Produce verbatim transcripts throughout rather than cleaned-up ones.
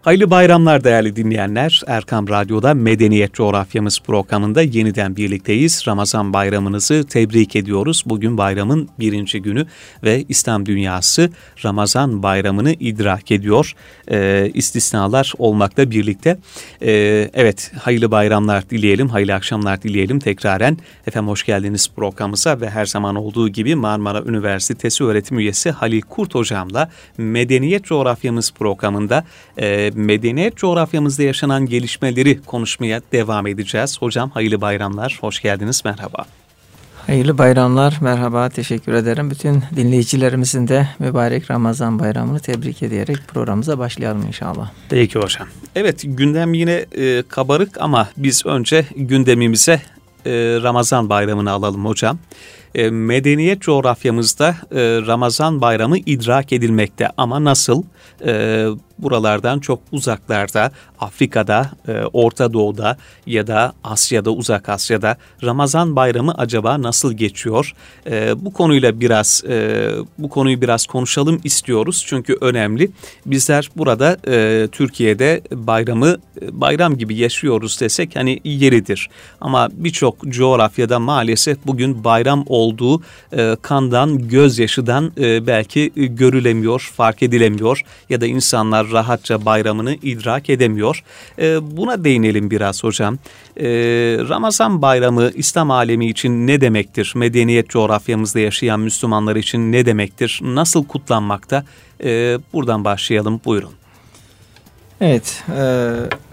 Hayırlı bayramlar değerli dinleyenler. Erkam Radyo'da Medeniyet Coğrafyamız programında yeniden birlikteyiz. Ramazan bayramınızı tebrik ediyoruz. Bugün bayramın birinci günü ve İslam dünyası Ramazan bayramını idrak ediyor. Ee, istisnalar olmakla birlikte. Ee, evet, hayırlı bayramlar dileyelim, hayırlı akşamlar dileyelim tekraren. Efendim hoş geldiniz programımıza ve her zaman olduğu gibi Marmara Üniversitesi öğretim üyesi Halil Kurt hocamla Medeniyet Coğrafyamız programında e, medeniyet coğrafyamızda yaşanan gelişmeleri konuşmaya devam edeceğiz. Hocam hayırlı bayramlar, hoş geldiniz, merhaba. Hayırlı bayramlar, merhaba, teşekkür ederim. Bütün dinleyicilerimizin de mübarek Ramazan bayramını tebrik ederek programımıza başlayalım inşallah. Peki hocam. Evet, gündem yine e, kabarık ama biz önce gündemimize e, Ramazan bayramını alalım hocam. E, medeniyet coğrafyamızda e, Ramazan bayramı idrak edilmekte ama nasıl? E, buralardan çok uzaklarda, Afrika'da, e, Orta Doğu'da ya da Asya'da, Uzak Asya'da Ramazan bayramı acaba nasıl geçiyor? E, bu konuyla biraz e, bu konuyu biraz konuşalım istiyoruz çünkü önemli. Bizler burada e, Türkiye'de bayramı bayram gibi yaşıyoruz desek hani yeridir. Ama birçok coğrafyada maalesef bugün bayram olduğu e, kandan, gözyaşıdan e, belki e, görülemiyor, fark edilemiyor ya da insanlar rahatça bayramını idrak edemiyor. E, buna değinelim biraz hocam. E, Ramazan bayramı İslam alemi için ne demektir? Medeniyet coğrafyamızda yaşayan Müslümanlar için ne demektir? Nasıl kutlanmakta? E, buradan başlayalım. Buyurun. Evet. E,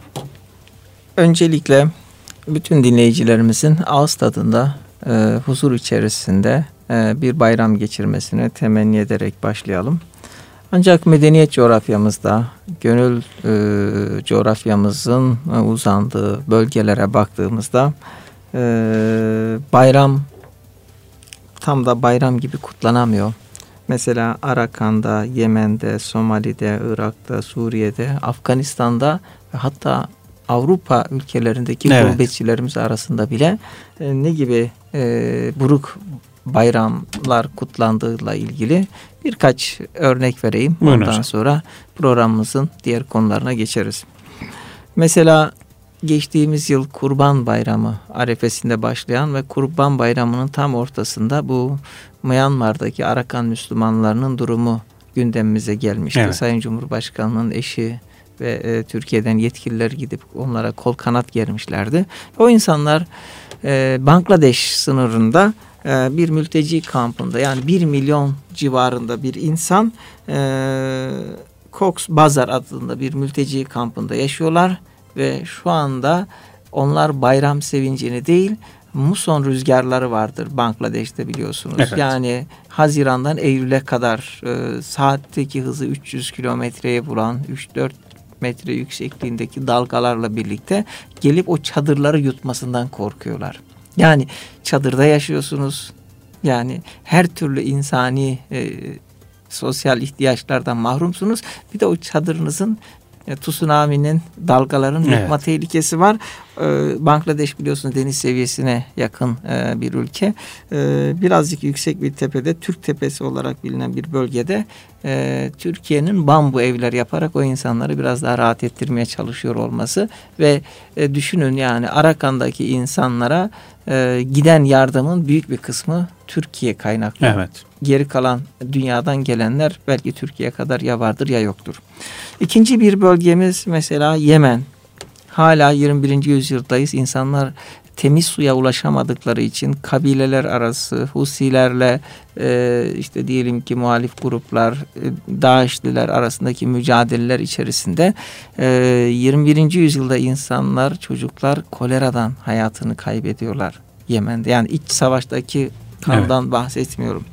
öncelikle bütün dinleyicilerimizin ağız tadında, e, huzur içerisinde e, bir bayram geçirmesini temenni ederek başlayalım. Ancak medeniyet coğrafyamızda, gönül e, coğrafyamızın e, uzandığı bölgelere baktığımızda e, bayram tam da bayram gibi kutlanamıyor. Mesela Arakan'da, Yemen'de, Somali'de, Irak'ta, Suriye'de, Afganistan'da ve hatta Avrupa ülkelerindeki evet. gurbetçilerimiz arasında bile e, ne gibi e, buruk bayramlar kutlandığıyla ilgili birkaç örnek vereyim. Buyurun Ondan hocam. sonra programımızın diğer konularına geçeriz. Mesela geçtiğimiz yıl Kurban Bayramı arefesinde başlayan ve Kurban Bayramı'nın tam ortasında bu Myanmar'daki Arakan Müslümanlarının durumu gündemimize gelmişti. Evet. Sayın Cumhurbaşkanı'nın eşi ve e, Türkiye'den yetkililer gidip onlara kol kanat germişlerdi. O insanlar e, Bangladeş sınırında e, bir mülteci kampında, yani bir milyon civarında bir insan e, Cox's Bazar adında bir mülteci kampında yaşıyorlar ve şu anda onlar bayram sevincini değil, muson rüzgarları vardır Bangladeş'te biliyorsunuz. Evet. Yani Haziran'dan Eylül'e kadar e, saatteki hızı üç yüz kilometreye bulan üç dört metre yüksekliğindeki dalgalarla birlikte gelip o çadırları yutmasından korkuyorlar. Yani çadırda yaşıyorsunuz. Yani her türlü insani e, sosyal ihtiyaçlardan mahrumsunuz. Bir de o çadırınızın e, tsunami'nin, dalgaların evet. yıkma tehlikesi var. Ee, Bangladeş biliyorsunuz deniz seviyesine yakın e, bir ülke. Ee, birazcık yüksek bir tepede, Türk Tepesi olarak bilinen bir bölgede e, Türkiye'nin bambu evler yaparak o insanları biraz daha rahat ettirmeye çalışıyor olması ve e, düşünün yani Arakan'daki insanlara e, giden yardımın büyük bir kısmı Türkiye kaynaklı. Evet. Geri kalan dünyadan gelenler belki Türkiye kadar ya vardır ya yoktur. İkinci bir bölgemiz mesela Yemen. Hala yirmi birinci yüzyıldayız. İnsanlar temiz suya ulaşamadıkları için kabileler arası Husilerle e, işte diyelim ki muhalif gruplar, e, Daişliler arasındaki mücadeleler içerisinde e, yirmi birinci yüzyılda insanlar, çocuklar koleradan hayatını kaybediyorlar Yemen'de. Yani iç savaştaki kandan evet. bahsetmiyorum.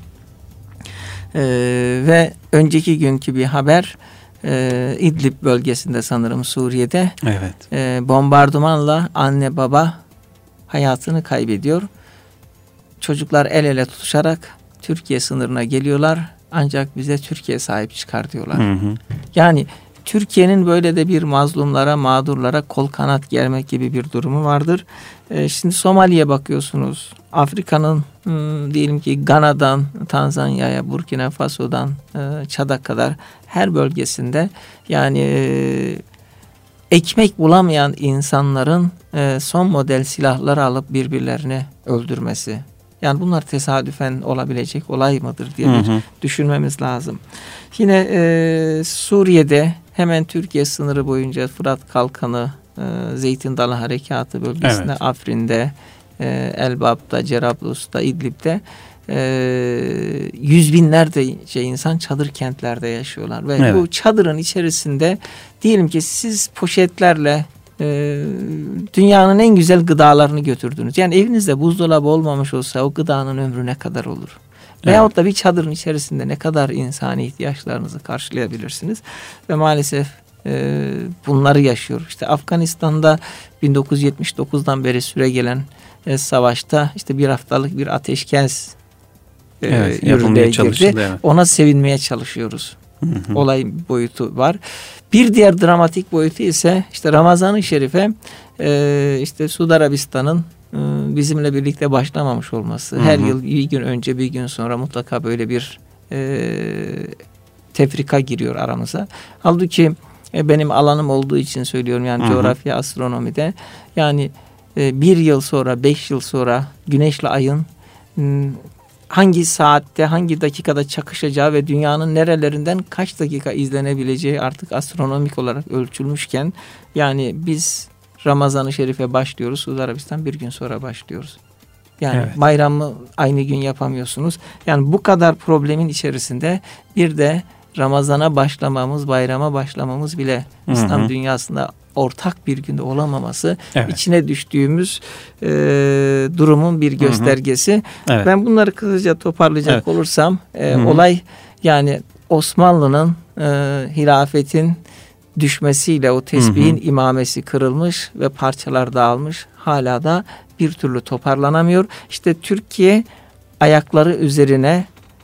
E, ve önceki günkü bir haber, e, İdlib bölgesinde sanırım Suriye'de evet. e, bombardımanla anne baba hayatını kaybediyor. Çocuklar el ele tutuşarak Türkiye sınırına geliyorlar. Ancak bize Türkiye sahip çıkar diyorlar. Hı hı. Yani Türkiye'nin böyle de bir mazlumlara, mağdurlara kol kanat germek gibi bir durumu vardır. Ee, şimdi Somali'ye bakıyorsunuz. Afrika'nın hmm, diyelim ki Gana'dan Tanzanya'ya, Burkina Faso'dan e, Çad'a kadar her bölgesinde yani e, ekmek bulamayan insanların e, son model silahları alıp birbirlerini öldürmesi. Yani bunlar tesadüfen olabilecek olay mıdır diye bir hı hı. düşünmemiz lazım. Yine e, Suriye'de hemen Türkiye sınırı boyunca Fırat Kalkanı, e, Zeytin Dalı Harekatı bölgesinde, evet. Afrin'de, e, Elbap'ta, Cerablus'ta, İdlib'de e, yüz binlerce insan çadır kentlerde yaşıyorlar. Ve evet. bu çadırın içerisinde diyelim ki siz poşetlerle Ee, dünyanın en güzel gıdalarını götürdünüz. Yani evinizde buzdolabı olmamış olsa o gıdanın ömrü ne kadar olur? Evet. Veyahut da bir çadırın içerisinde ne kadar insani ihtiyaçlarınızı karşılayabilirsiniz? Ve maalesef e, bunları yaşıyor. İşte Afganistan'da bin dokuz yüz yetmiş dokuzdan beri süre gelen e, savaşta işte bir haftalık bir ateşkes e, evet, yürürlüğe girdi. Evet. Ona sevinmeye çalışıyoruz. Hı hı. Olay boyutu var. Bir diğer dramatik boyutu ise işte Ramazan-ı Şerif'e e, işte Suudi Arabistan'ın e, bizimle birlikte başlamamış olması. Hı hı. Her yıl bir gün önce bir gün sonra mutlaka böyle bir e, tefrika giriyor aramıza. Halbuki e, benim alanım olduğu için söylüyorum yani hı hı. coğrafya, astronomide yani e, bir yıl sonra, beş yıl sonra güneşle ayın m, hangi saatte, hangi dakikada çakışacağı ve dünyanın nerelerinden kaç dakika izlenebileceği artık astronomik olarak ölçülmüşken yani biz Ramazan-ı Şerif'e başlıyoruz. Suudi Arabistan bir gün sonra başlıyoruz. Yani evet. bayramı aynı gün yapamıyorsunuz. Yani bu kadar problemin içerisinde bir de Ramazan'a başlamamız, bayrama başlamamız bile hı hı. İslam dünyasında ortak bir günde olamaması evet. içine düştüğümüz e, durumun bir göstergesi. Hı hı. Evet. Ben bunları kısaca toparlayacak evet. olursam e, olay yani Osmanlı'nın e, hilafetin düşmesiyle o tesbihin hı hı. imamesi kırılmış ve parçalar dağılmış. Hala da bir türlü toparlanamıyor. İşte Türkiye ayakları üzerine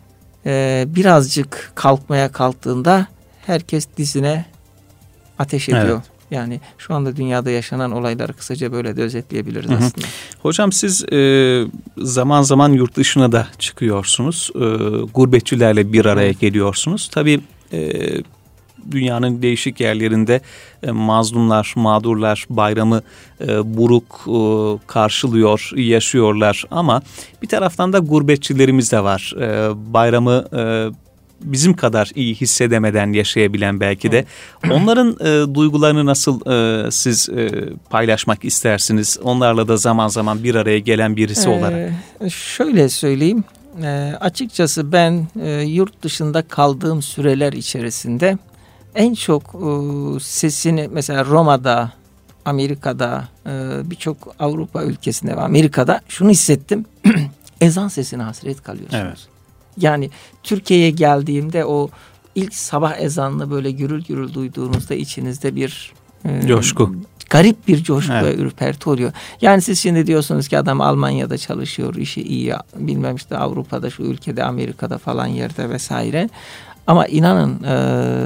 e, birazcık kalkmaya kalktığında herkes dizine ateş ediyor. Evet. Yani şu anda dünyada yaşanan olayları kısaca böyle de özetleyebiliriz hı hı. aslında. Hocam siz e, zaman zaman yurt dışına da çıkıyorsunuz. E, gurbetçilerle bir araya evet. geliyorsunuz. Tabii e, dünyanın değişik yerlerinde e, mazlumlar, mağdurlar bayramı e, buruk e, karşılıyor, yaşıyorlar. Ama bir taraftan da gurbetçilerimiz de var. E, bayramı e, bizim kadar iyi hissedemeden yaşayabilen belki de. Onların e, duygularını nasıl e, siz e, paylaşmak istersiniz? Onlarla da zaman zaman bir araya gelen birisi ee, olarak. Şöyle söyleyeyim. E, açıkçası ben e, yurt dışında kaldığım süreler içerisinde en çok e, sesini mesela Roma'da, Amerika'da, e, birçok Avrupa ülkesinde ve Amerika'da şunu hissettim. Ezan sesine hasret kalıyorsunuz. Evet. Yani Türkiye'ye geldiğimde o ilk sabah ezanını böyle gürül gürül duyduğunuzda içinizde bir e, coşku. Garip bir coşku evet. ve ürperti oluyor. Yani siz şimdi diyorsunuz ki adam Almanya'da çalışıyor, işi iyi, bilmem işte Avrupa'da, şu ülkede, Amerika'da falan yerde vesaire. Ama inanın e,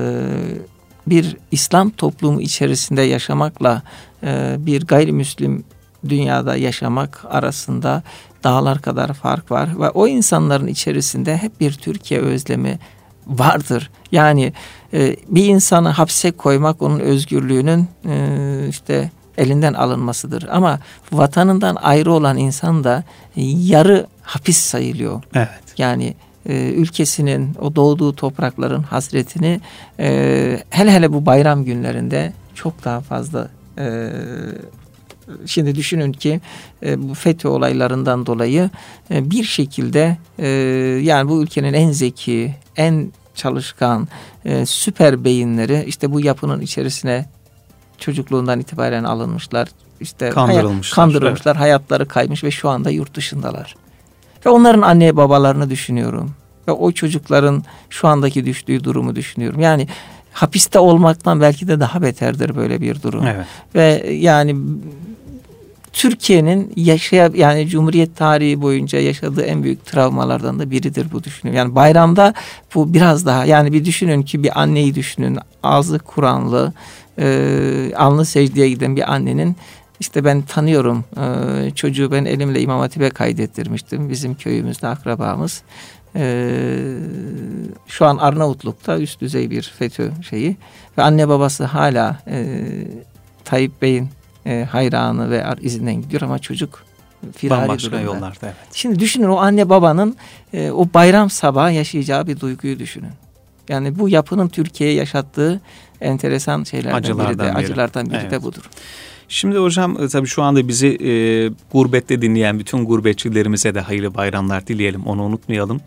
bir İslam toplumu içerisinde yaşamakla e, bir gayrimüslim dünyada yaşamak arasında dağlar kadar fark var ve o insanların içerisinde hep bir Türkiye özlemi vardır. Yani e, bir insanı hapse koymak onun özgürlüğünün e, işte elinden alınmasıdır. Ama vatanından ayrı olan insan da e, yarı hapis sayılıyor. Evet. Yani e, ülkesinin, o doğduğu toprakların hasretini e, hele hele bu bayram günlerinde çok daha fazla e, şimdi düşünün ki e, bu FETÖ olaylarından dolayı e, bir şekilde e, yani bu ülkenin en zeki, en çalışkan, e, süper beyinleri işte bu yapının içerisine çocukluğundan itibaren alınmışlar. İşte kandırılmışlar. Hayat, kandırılmışlar, evet. hayatları kaymış ve şu anda yurt dışındalar. Ve onların anne babalarını düşünüyorum. Ve o çocukların şu andaki düştüğü durumu düşünüyorum. Yani hapiste olmaktan belki de daha beterdir böyle bir durum. Evet. Ve yani Türkiye'nin yaşaya yani Cumhuriyet tarihi boyunca yaşadığı en büyük travmalardan da biridir bu düşünüyorum. Yani bayramda bu biraz daha yani bir düşünün ki bir anneyi düşünün. Ağzı Kur'anlı, e, alnı secdeye giden bir annenin işte ben tanıyorum e, çocuğu ben elimle İmam Hatip'e kaydettirmiştim. Bizim köyümüzde akrabamız. Ee, şu an Arnavutluk'ta üst düzey bir FETÖ şeyi ve anne babası hala e, Tayyip Bey'in e, hayranı ve izinden gidiyor ama çocuk firari bambaşka durumda. yollarda. Evet. Şimdi düşünün, o anne babanın e, o bayram sabahı yaşayacağı bir duyguyu düşünün. Yani bu yapının Türkiye'ye yaşattığı enteresan şeylerden acılardan biri de, biri. acılardan biri Evet. de budur. Şimdi hocam tabii şu anda bizi e, gurbette dinleyen bütün gurbetçilerimize de hayırlı bayramlar dileyelim. Onu unutmayalım.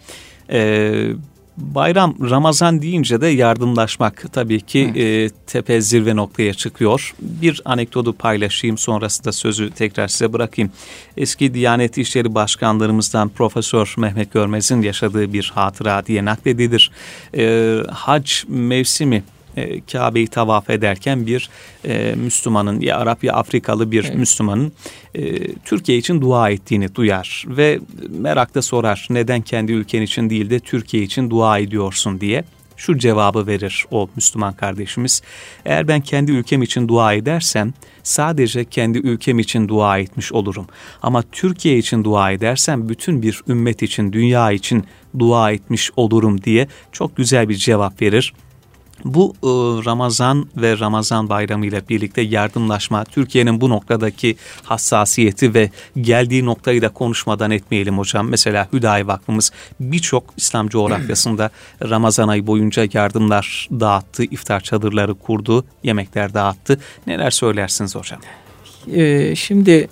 E, bayram, Ramazan deyince de yardımlaşmak tabii ki evet. e, tepe zirve noktaya çıkıyor. Bir anekdotu paylaşayım, sonrasında sözü tekrar size bırakayım. Eski Diyanet İşleri Başkanlarımızdan Profesör Mehmet Görmez'in yaşadığı bir hatıra diye nakledilir. E, hac mevsimi, E, Kabe'yi tavaf ederken bir e, Müslümanın, ya Arap ya Afrikalı bir evet. Müslümanın e, Türkiye için dua ettiğini duyar ve merakla sorar, neden kendi ülken için değil de Türkiye için dua ediyorsun diye. Şu cevabı verir o Müslüman kardeşimiz: eğer ben kendi ülkem için dua edersem sadece kendi ülkem için dua etmiş olurum. Ama Türkiye için dua edersem bütün bir ümmet için, dünya için dua etmiş olurum diye çok güzel bir cevap verir. Bu e, Ramazan ve Ramazan Bayramı ile birlikte yardımlaşma, Türkiye'nin bu noktadaki hassasiyeti ve geldiği noktayı da konuşmadan etmeyelim hocam. Mesela Hüdayi Vakfımız birçok İslam coğrafyasında Ramazan ayı boyunca yardımlar dağıttı, iftar çadırları kurdu, yemekler dağıttı. Neler söylersiniz hocam? Ee, şimdi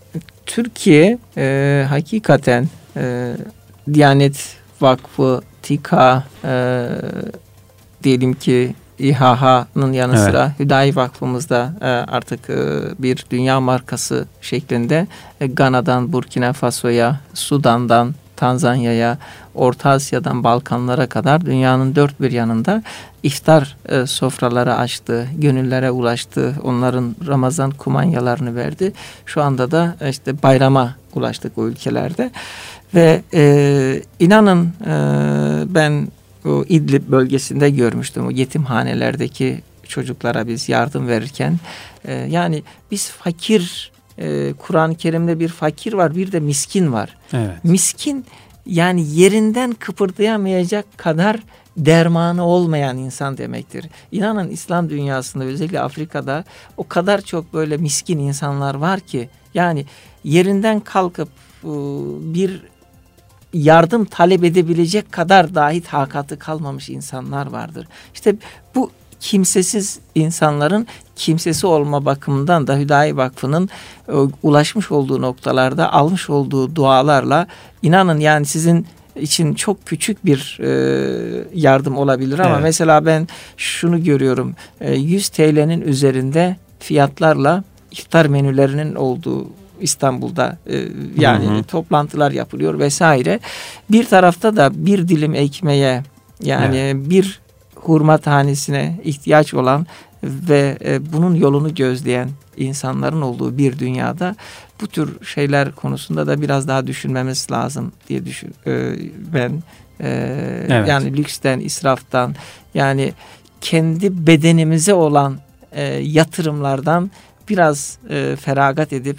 Türkiye e, hakikaten e, Diyanet Vakfı, TİKA, e, diyelim ki İ H H'nın yanı evet. sıra Hüdayi Vakfımızda e, artık e, bir dünya markası şeklinde e, Gana'dan Burkina Faso'ya, Sudan'dan Tanzanya'ya, Orta Asya'dan Balkanlara kadar dünyanın dört bir yanında iftar e, sofraları açtı, gönüllere ulaştı, onların Ramazan kumanyalarını verdi. Şu anda da işte bayrama ulaştık o ülkelerde ve e, inanın e, ben o İdlib bölgesinde görmüştüm, o yetimhanelerdeki çocuklara biz yardım verirken. E, yani biz fakir, e, Kur'an-ı Kerim'de bir fakir var, bir de miskin var. Evet. Miskin yani yerinden kıpırdayamayacak kadar dermanı olmayan insan demektir. İnanın İslam dünyasında, özellikle Afrika'da o kadar çok böyle miskin insanlar var ki, yani yerinden kalkıp bir yardım talep edebilecek kadar dahi takatı kalmamış insanlar vardır. İşte bu kimsesiz insanların kimsesi olma bakımından da Hüdayi Vakfı'nın e, ulaşmış olduğu noktalarda almış olduğu dualarla, inanın yani sizin için çok küçük bir e, yardım olabilir ama evet. mesela ben şunu görüyorum, e, yüz T L'nin üzerinde fiyatlarla iftar menülerinin olduğu İstanbul'da e, yani hı hı. toplantılar yapılıyor vesaire. Bir tarafta da bir dilim ekmeğe, yani evet. bir hurma tanesine ihtiyaç olan ve e, bunun yolunu gözleyen insanların olduğu bir dünyada bu tür şeyler konusunda da biraz daha düşünmemiz lazım diye düşün. E, ben e, evet. yani lüksten, israftan, yani kendi bedenimize olan e, yatırımlardan biraz e, feragat edip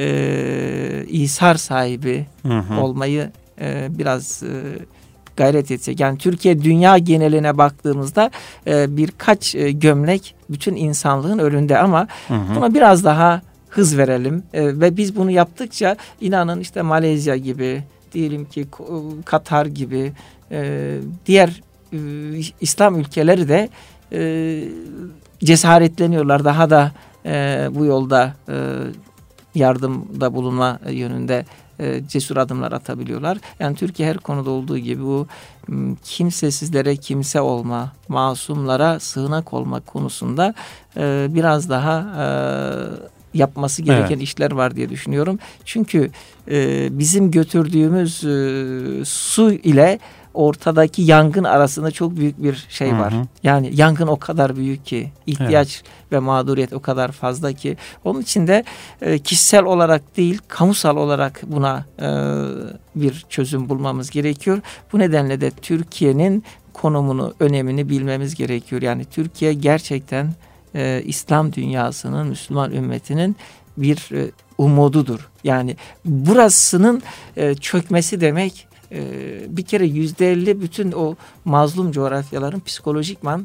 e, İsar sahibi hı hı. olmayı e, biraz e, gayret etsek. Yani Türkiye dünya geneline baktığımızda e, birkaç e, gömlek bütün insanlığın önünde ama hı hı. buna biraz daha hız verelim e, ve biz bunu yaptıkça inanın işte Malezya gibi, diyelim ki Katar gibi e, diğer e, İslam ülkeleri de e, cesaretleniyorlar. Daha da e, bu yolda e, yardımda bulunma yönünde e, cesur adımlar atabiliyorlar. Yani Türkiye her konuda olduğu gibi bu kimsesizlere kimse olma, masumlara sığınak olma konusunda e, biraz daha e, yapması gereken evet. işler var diye düşünüyorum. Çünkü e, bizim götürdüğümüz e, su ile ortadaki yangın arasında çok büyük bir şey var. Hı hı. Yani yangın o kadar büyük ki, ihtiyaç evet. ve mağduriyet o kadar fazla ki. Onun için de e, kişisel olarak değil, kamusal olarak buna e, bir çözüm bulmamız gerekiyor. Bu nedenle de Türkiye'nin konumunu, önemini bilmemiz gerekiyor. Yani Türkiye gerçekten e, İslam dünyasının, Müslüman ümmetinin bir e, umududur. Yani burasının e, çökmesi demek, bir kere yüzde elli bütün o mazlum coğrafyaların psikolojikman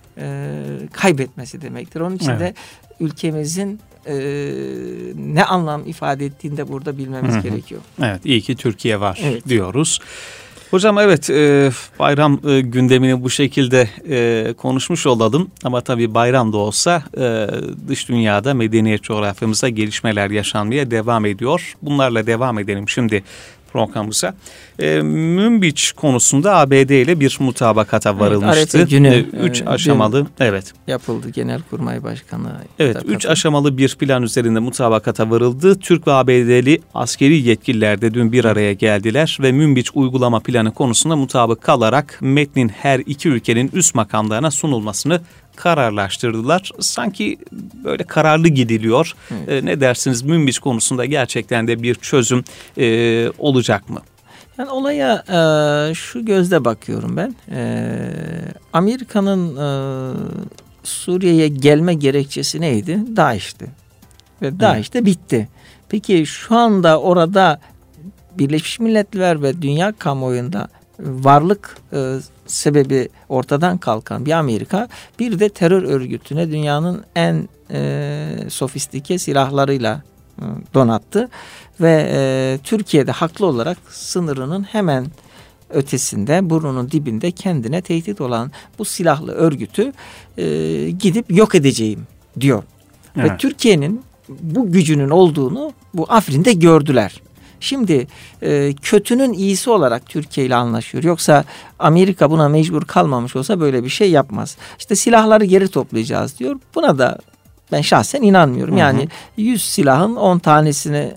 e, kaybetmesi demektir. Onun için evet. de ülkemizin e, ne anlam ifade ettiğini de burada bilmemiz Hı-hı. gerekiyor. Evet, iyi ki Türkiye var evet. diyoruz. Hocam evet e, bayram e, gündemini bu şekilde e, konuşmuş olalım ama tabii bayram da olsa e, dış dünyada medeniyet coğrafyamızda gelişmeler yaşanmaya devam ediyor. Bunlarla devam edelim şimdi programımıza. E, Münbiç konusunda A B D ile bir mutabakata varılmıştı. Evet, günü, e, üç e, aşamalı evet yapıldı Genelkurmay Başkanı. Evet, üç aşamalı bir plan üzerinde mutabakata varıldı. Türk ve A B D'li askeri yetkililer de dün bir araya geldiler ve Münbiç uygulama planı konusunda mutabık kalarak metnin her iki ülkenin üst makamlarına sunulmasını kararlaştırdılar. Sanki böyle kararlı gidiliyor. Evet. E, ne dersiniz, Münbiç konusunda gerçekten de bir çözüm e, olacak mı? Yani olaya e, şu gözle bakıyorum ben. E, Amerika'nın e, Suriye'ye gelme gerekçesi neydi? DAEŞ'ti. Ve DAEŞ de bitti. Peki şu anda orada Birleşmiş Milletler ve dünya kamuoyunda varlık e, sebebi ortadan kalkan bir Amerika, bir de terör örgütüne dünyanın en e, sofistike silahlarıyla e, donattı ve e, Türkiye'de haklı olarak sınırının hemen ötesinde, burnunun dibinde kendine tehdit olan bu silahlı örgütü e, gidip yok edeceğim diyor. Evet. Ve Türkiye'nin bu gücünün olduğunu bu Afrin'de gördüler. Şimdi e, kötünün iyisi olarak Türkiye ile anlaşıyor. Yoksa Amerika buna mecbur kalmamış olsa böyle bir şey yapmaz. İşte silahları geri toplayacağız diyor. Buna da ben şahsen inanmıyorum. Hı hı. Yani yüz silahın on tanesini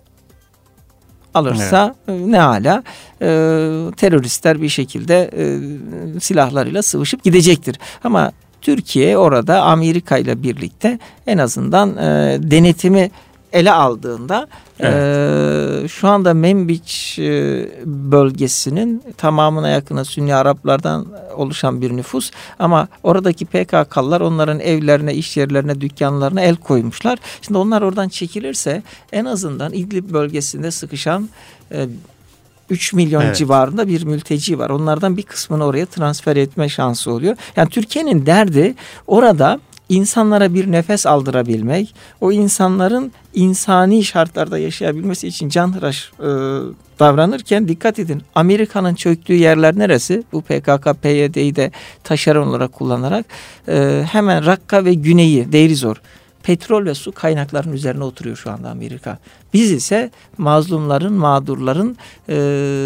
alırsa evet. ne hala e, teröristler bir şekilde e, silahlarıyla sıvışıp gidecektir. Ama Türkiye orada Amerika ile birlikte en azından e, denetimi ele aldığında evet. e, şu anda Münbiç e, bölgesinin tamamına yakını Sünni Araplardan oluşan bir nüfus, ama oradaki P K K'lılar onların evlerine, iş yerlerine, dükkanlarına el koymuşlar. Şimdi onlar oradan çekilirse en azından İdlib bölgesinde sıkışan e, üç milyon evet. civarında bir mülteci var. Onlardan bir kısmını oraya transfer etme şansı oluyor. Yani Türkiye'nin derdi orada İnsanlara bir nefes aldırabilmek, o insanların insani şartlarda yaşayabilmesi için canhıraş e, davranırken dikkat edin, Amerika'nın çöktüğü yerler neresi? Bu P K K P Y D'yi de taşeron olarak kullanarak e, hemen Rakka ve Güney'i, Deirizor, petrol ve su kaynaklarının üzerine oturuyor şu anda Amerika. Biz ise mazlumların, mağdurların, e,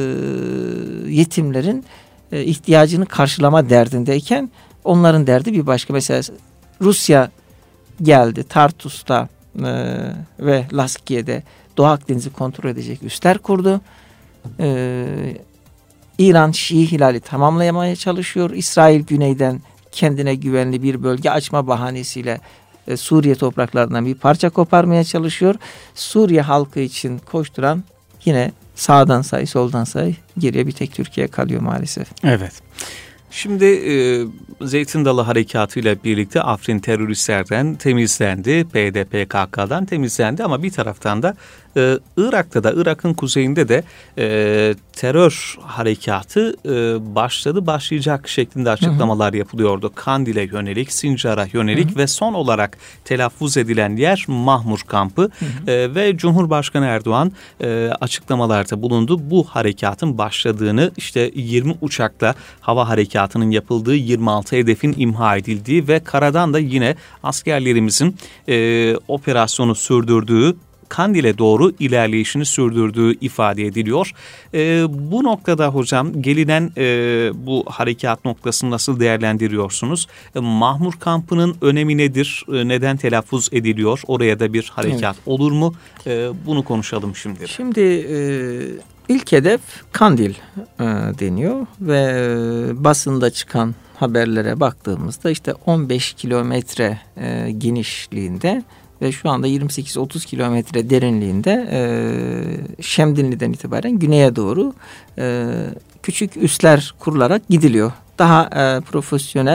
yetimlerin e, ihtiyacını karşılama derdindeyken onların derdi bir başka. Mesela Rusya geldi Tartus'ta e, ve Laskiye'de Doğu Akdeniz'i kontrol edecek üsler kurdu. E, İran Şii Hilali tamamlamaya çalışıyor. İsrail güneyden kendine güvenli bir bölge açma bahanesiyle e, Suriye topraklarından bir parça koparmaya çalışıyor. Suriye halkı için koşturan yine sağdan say soldan say geriye bir tek Türkiye kalıyor maalesef. Evet. Şimdi e, Zeytin Dalı Harekatı ile birlikte Afrin teröristlerden temizlendi, P Y D P K K'dan temizlendi, ama bir taraftan da e, Irak'ta da, Irak'ın kuzeyinde de e, terör harekatı e, başladı, başlayacak şeklinde açıklamalar hı hı. yapılıyordu. Kandil'e yönelik, Sincar'a yönelik hı hı. ve son olarak telaffuz edilen yer Mahmur kampı hı hı. E, ve Cumhurbaşkanı Erdoğan e, açıklamalarda bulundu. Bu harekatın başladığını, işte yirmi uçakla hava harekatının yapıldığı, yirmi altı hedefin imha edildiği ve karadan da yine askerlerimizin e, operasyonu sürdürdüğü, Kandil'e doğru ilerleyişini sürdürdüğü ifade ediliyor. E, bu noktada hocam gelinen e, bu harekat noktasını nasıl değerlendiriyorsunuz? E, Mahmur kampının önemi nedir? E, neden telaffuz ediliyor? Oraya da bir harekat evet. olur mu? E, bunu konuşalım şimdi. Şimdi e, ilk hedef Kandil e, deniyor ve e, basında çıkan haberlere baktığımızda işte on beş kilometre e, genişliğinde ve şu anda yirmi sekiz otuz kilometre derinliğinde e, Şemdinli'den itibaren güneye doğru e, küçük üsler kurularak gidiliyor. Daha e, profesyonel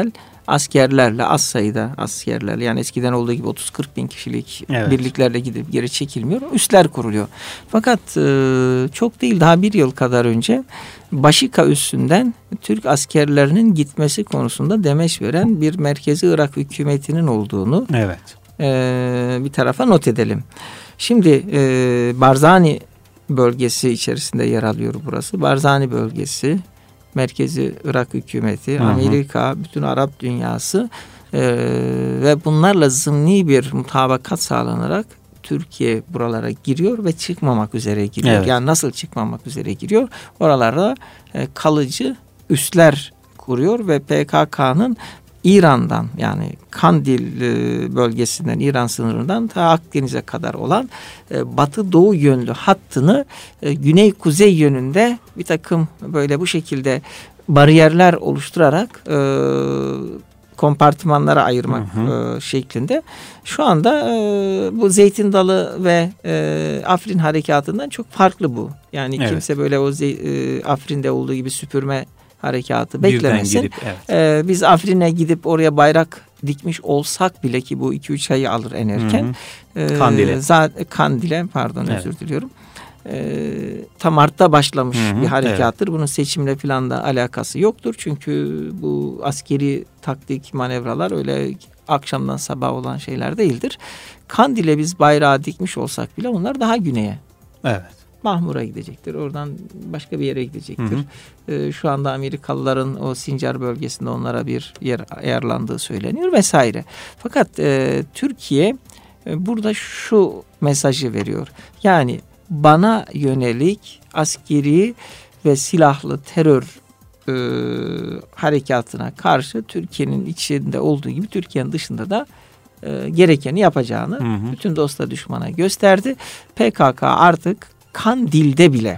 askerlerle, az sayıda askerlerle, yani eskiden olduğu gibi otuz kırk bin kişilik evet. birliklerle gidip geri çekilmiyor. Üsler kuruluyor. Fakat e, çok değil, daha bir yıl kadar önce Başika üssünden Türk askerlerinin gitmesi konusunda demeç veren bir merkezi Irak hükümetinin olduğunu evet. e, bir tarafa not edelim. Şimdi e, Barzani bölgesi içerisinde yer alıyor burası. Barzani bölgesi, merkezi Irak hükümeti, hı hı. Amerika, bütün Arap dünyası e, ve bunlarla zımni bir mutabakat sağlanarak Türkiye buralara giriyor ve çıkmamak üzere giriyor. Evet. Yani nasıl çıkmamak üzere giriyor? Oralarda e, kalıcı üsler kuruyor ve P K K'nın İran'dan, yani Kandil bölgesinden, İran sınırından ta Akdeniz'e kadar olan batı doğu yönlü hattını güney kuzey yönünde bir takım böyle bu şekilde bariyerler oluşturarak e, kompartımanlara ayırmak hı hı. E, şeklinde. Şu anda e, bu Zeytin Dalı ve e, Afrin harekatından çok farklı bu. Yani evet. kimse böyle o e, Afrin'de olduğu gibi süpürme harekatı beklemesin. Gidip, evet. ee, biz Afrin'e gidip oraya bayrak dikmiş olsak bile, ki bu iki üç ayı alır en erken. E, Kandil'e. Zaten Kandil'e pardon evet. özür diliyorum. E, tam Mart'ta başlamış hı hı, bir harekattır. Evet. Bunun seçimle falan da alakası yoktur. Çünkü bu askeri taktik manevralar öyle akşamdan sabah olan şeyler değildir. Kandil'e biz bayrağı dikmiş olsak bile onlar daha güneye. Evet. Mahmur'a gidecektir. Oradan başka bir yere gidecektir. Hı hı. Ee, şu anda Amerikalıların o Sincar bölgesinde onlara bir yer ayarlandığı söyleniyor vesaire. Fakat e, Türkiye e, burada şu mesajı veriyor. Yani bana yönelik askeri ve silahlı terör e, harekatına karşı Türkiye'nin içinde olduğu gibi Türkiye'nin dışında da e, gerekeni yapacağını hı hı. bütün dosta düşmana gösterdi. P K K artık Kandil'de bile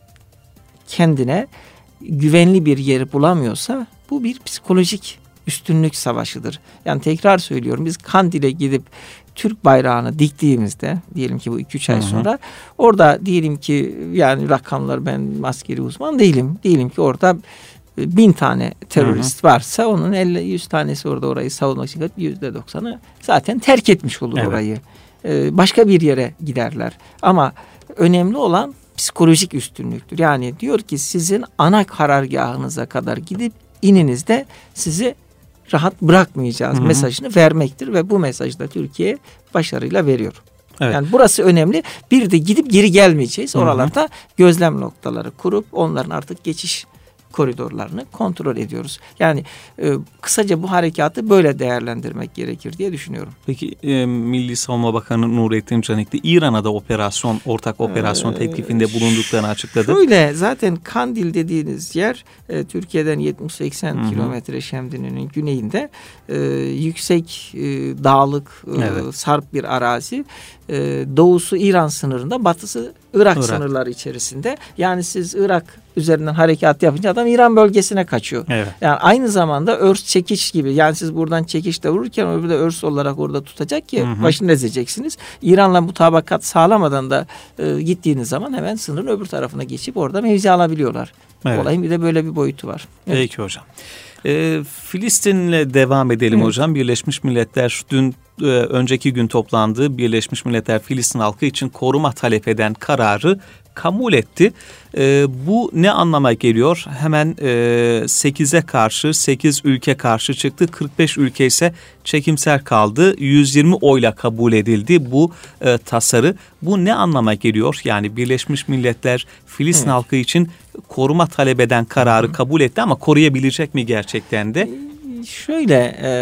kendine güvenli bir yeri bulamıyorsa bu bir psikolojik üstünlük savaşıdır. Yani tekrar söylüyorum, biz Kandil'e gidip Türk bayrağını diktiğimizde, diyelim ki bu iki üç ay hı hı. sonra, orada diyelim ki, yani rakamlar, ben askeri uzman değilim, diyelim ki orada bin tane terörist hı hı. varsa onun elli yüz tanesi orada orayı savunmak için yüzde doksanı zaten terk etmiş olur evet. orayı. Ee, başka bir yere giderler. Ama önemli olan psikolojik üstünlüktür. Yani diyor ki sizin ana karargahınıza kadar gidip ininizde sizi rahat bırakmayacağız hı hı. mesajını vermektir ve bu mesajı da Türkiye başarıyla veriyor. Evet. Yani burası önemli. Bir de gidip geri gelmeyeceğiz. Oralarda hı hı. gözlem noktaları kurup onların artık geçiş koridorlarını kontrol ediyoruz. Yani e, kısaca bu harekatı böyle değerlendirmek gerekir diye düşünüyorum. Peki e, Milli Savunma Bakanı Nurettin Canikli İran'a da operasyon, ortak operasyon ee, teklifinde bulunduklarını açıkladı. Şöyle, zaten Kandil dediğiniz yer e, Türkiye'den yetmiş seksen kilometre Şemdinli'nin güneyinde e, yüksek e, dağlık e, evet. sarp bir arazi. E, doğusu İran sınırında, batısı Irak, Irak sınırları içerisinde. Yani siz Irak üzerinden harekat yapınca adam İran bölgesine kaçıyor. Evet. Yani aynı zamanda örs çekiş gibi. Yani siz buradan çekişte vururken öbürü de örs olarak orada tutacak ki hı hı. başını ezeceksiniz. İran'la mutabakat sağlamadan da e, gittiğiniz zaman hemen sınırın öbür tarafına geçip orada mevzi alabiliyorlar. Evet. Olayın bir de böyle bir boyutu var. Evet. Peki hocam. E, Filistin'le devam edelim evet. hocam. Birleşmiş Milletler dün e, önceki gün toplandığı Birleşmiş Milletler Filistin halkı için koruma talep eden kararı kabul etti. E, bu ne anlama geliyor? Hemen e, sekize karşı, sekiz ülke karşı çıktı. kırk beş ülke ise çekimser kaldı. yüz yirmi oyla kabul edildi bu e, tasarı. Bu ne anlama geliyor? Yani Birleşmiş Milletler Filistin evet. halkı için koruma talep eden kararı Hı-hı. kabul etti ama koruyabilecek mi gerçekten de? Şöyle, e,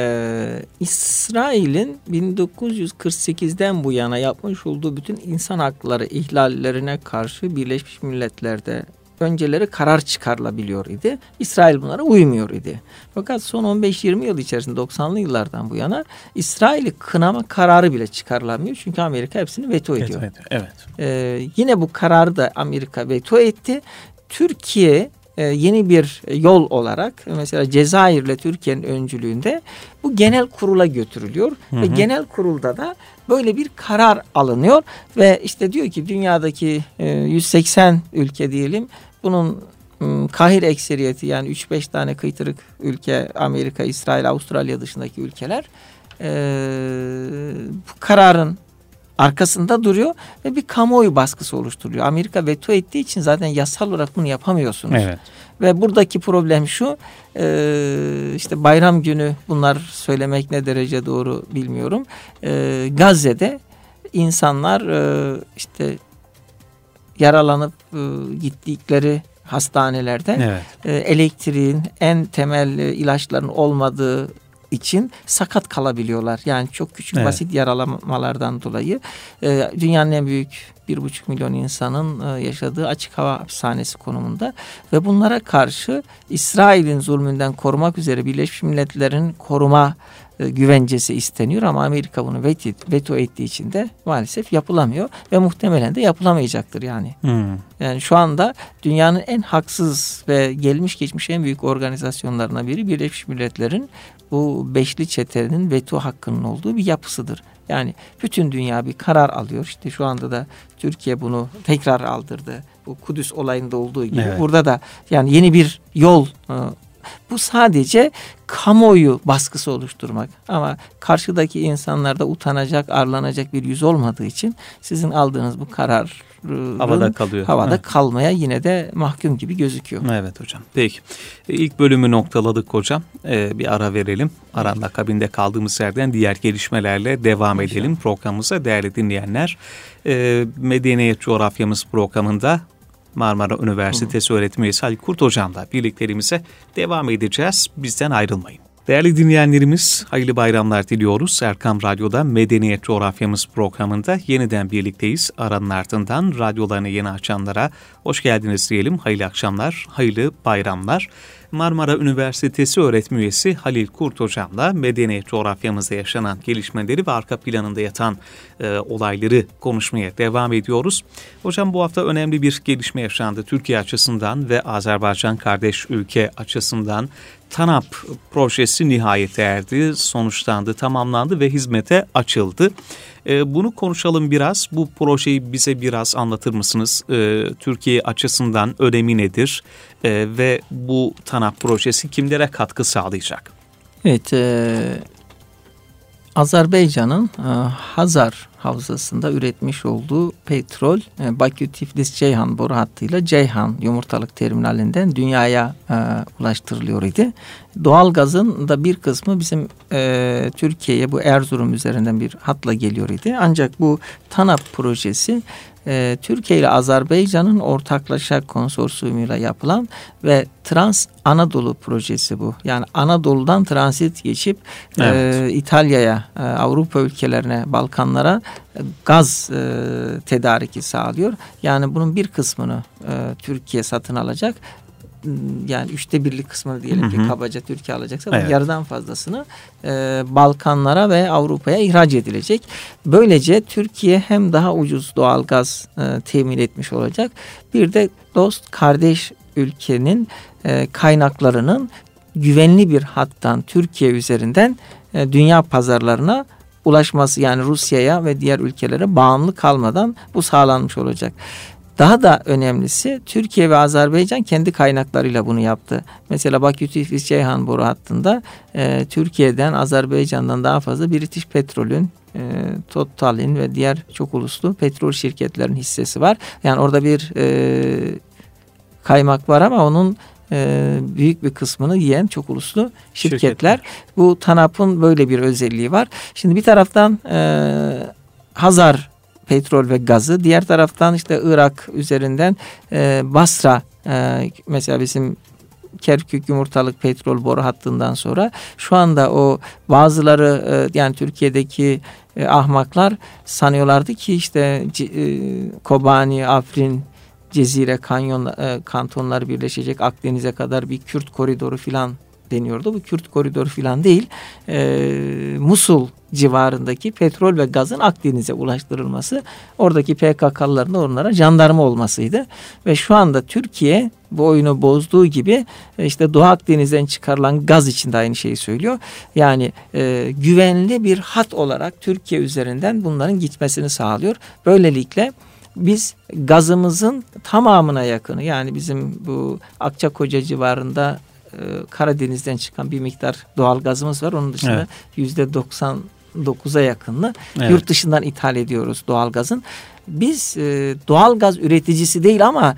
İsrail'in bin dokuz yüz kırk sekizden bu yana yapmış olduğu bütün insan hakları ihlallerine karşı Birleşmiş Milletler'de önceleri karar çıkarılabiliyor idi. İsrail bunlara uymuyor idi. Fakat son on beş yirmi yıl içerisinde, doksanlı yıllardan bu yana İsrail'i kınama kararı bile çıkarılamıyor. Çünkü Amerika hepsini veto ediyor. Evet, evet. E, yine bu kararı da Amerika veto etti. Türkiye yeni bir yol olarak mesela Cezayir ile Türkiye'nin öncülüğünde bu genel kurula götürülüyor. Hı hı. Ve genel kurulda da böyle bir karar alınıyor ve işte diyor ki dünyadaki yüz seksen ülke diyelim, bunun kahir ekseriyeti, yani üç beş tane kıytırık ülke, Amerika, İsrail, Avustralya dışındaki ülkeler e, bu kararın arkasında duruyor ve bir kamuoyu baskısı oluşturuyor. Amerika veto ettiği için zaten yasal olarak bunu yapamıyorsunuz. Evet. Ve buradaki problem şu, e, işte bayram günü, bunlar söylemek ne derece doğru bilmiyorum. E, Gazze'de insanlar e, işte yaralanıp e, gittikleri hastanelerde evet. e, elektriğin, en temel e, ilaçların olmadığı için sakat kalabiliyorlar. Yani çok küçük evet. basit yaralamalardan dolayı e, dünyanın en büyük bir buçuk milyon insanın e, yaşadığı açık hava hapishanesi konumunda ve bunlara karşı İsrail'in zulmünden korumak üzere Birleşmiş Milletler'in koruma e, güvencesi isteniyor ama Amerika bunu veto, veto ettiği için de maalesef yapılamıyor ve muhtemelen de yapılamayacaktır yani. Hmm. Yani şu anda dünyanın en haksız ve gelmiş geçmiş en büyük organizasyonlarına biri Birleşmiş Milletler'in bu beşli çetenin veto hakkının olduğu bir yapısıdır. Yani bütün dünya bir karar alıyor. İşte şu anda da Türkiye bunu tekrar aldırdı. Bu Kudüs olayında olduğu gibi. Evet. Burada da yani yeni bir yol. Bu sadece kamuoyu baskısı oluşturmak. Ama karşıdaki insanlarda utanacak, arlanacak bir yüz olmadığı için sizin aldığınız bu karar havada kalıyor. Havada evet. kalmaya yine de mahkum gibi gözüküyor. Evet hocam. Peki. İlk bölümü noktaladık hocam. Ee, bir ara verelim. Aranın akabinde kaldığımız yerden diğer gelişmelerle devam İnşallah. edelim programımıza değerli dinleyenler. Ee, Medeniyet Coğrafyamız programında Marmara Üniversitesi Hı. öğretim üyesi Halil Kurt hocamla birliklerimize devam edeceğiz. Bizden ayrılmayın. Değerli dinleyenlerimiz, hayırlı bayramlar diliyoruz. Erkam Radyo'da Medeniyet Coğrafyamız programında yeniden birlikteyiz. Aranın ardından radyolarını yeni açanlara hoş geldiniz diyelim. Hayırlı akşamlar, hayırlı bayramlar. Marmara Üniversitesi öğretim üyesi Halil Kurt hocamla medeniyet coğrafyamızda yaşanan gelişmeleri ve arka planında yatan e, olayları konuşmaya devam ediyoruz. Hocam bu hafta önemli bir gelişme yaşandı Türkiye açısından ve Azerbaycan kardeş ülke açısından. TANAP projesi nihayete erdi, sonuçlandı, tamamlandı ve hizmete açıldı. E, bunu konuşalım biraz. Bu projeyi bize biraz anlatır mısınız? E, Türkiye açısından önemi nedir? E, ve bu TANAP projesi kimlere katkı sağlayacak? Evet, e, Azerbaycan'ın e, Hazar Havzası'nda üretmiş olduğu petrol e, Bakü-Tiflis-Ceyhan boru hattıyla Ceyhan yumurtalık terminalinden dünyaya e, ulaştırılıyor idi. Doğalgazın da bir kısmı bizim e, Türkiye'ye bu Erzurum üzerinden bir hatla geliyor idi. Ancak bu TANAP projesi e, Türkiye ile Azerbaycan'ın ortaklaşa konsorsiyumuyla yapılan ve Trans Anadolu projesi bu. Yani Anadolu'dan transit geçip evet. e, İtalya'ya, e, Avrupa ülkelerine, Balkanlara e, gaz e, tedariki sağlıyor. Yani bunun bir kısmını e, Türkiye satın alacak. Yani üçte birlik kısmını diyelim hı hı. ki kabaca Türkiye alacaksa evet. yarıdan fazlasını e, Balkanlara ve Avrupa'ya ihraç edilecek. Böylece Türkiye hem daha ucuz doğalgaz e, temin etmiş olacak. Bir de dost kardeş ülkenin e, kaynaklarının güvenli bir hattan Türkiye üzerinden e, dünya pazarlarına ulaşması, yani Rusya'ya ve diğer ülkelere bağımlı kalmadan bu sağlanmış olacak. Daha da önemlisi Türkiye ve Azerbaycan kendi kaynaklarıyla bunu yaptı. Mesela Bakü-Tiflis-Ceyhan boru hattında e, Türkiye'den, Azerbaycan'dan daha fazla British Petrol'ün, e, Total'in ve diğer çok uluslu petrol şirketlerinin hissesi var. Yani orada bir e, kaymak var ama onun e, büyük bir kısmını yiyen çok uluslu şirketler. Şirketler. Bu TANAP'ın böyle bir özelliği var. Şimdi bir taraftan e, Hazar petrol ve gazı, diğer taraftan işte Irak üzerinden e, Basra, e, mesela bizim Kerkük yumurtalık petrol boru hattından sonra şu anda o bazıları e, yani Türkiye'deki e, ahmaklar sanıyorlardı ki işte e, Kobani, Afrin, Cezire, Kanyon, e, kantonları birleşecek Akdeniz'e kadar bir Kürt koridoru filan deniyordu. Bu Kürt koridoru filan değil. E, Musul civarındaki petrol ve gazın Akdeniz'e ulaştırılması, oradaki P K K'lıların da onlara jandarma olmasıydı. Ve şu anda Türkiye bu oyunu bozduğu gibi işte Doğu Akdeniz'den çıkarılan gaz için de aynı şeyi söylüyor. Yani e, güvenli bir hat olarak Türkiye üzerinden bunların gitmesini sağlıyor. Böylelikle biz gazımızın tamamına yakını, yani bizim bu Akçakoca civarında e, Karadeniz'den çıkan bir miktar doğal gazımız var. Onun dışında yüzde doksan dokuza yakınını evet. yurt dışından ithal ediyoruz doğal gazın. Biz e, doğal gaz üreticisi değil ama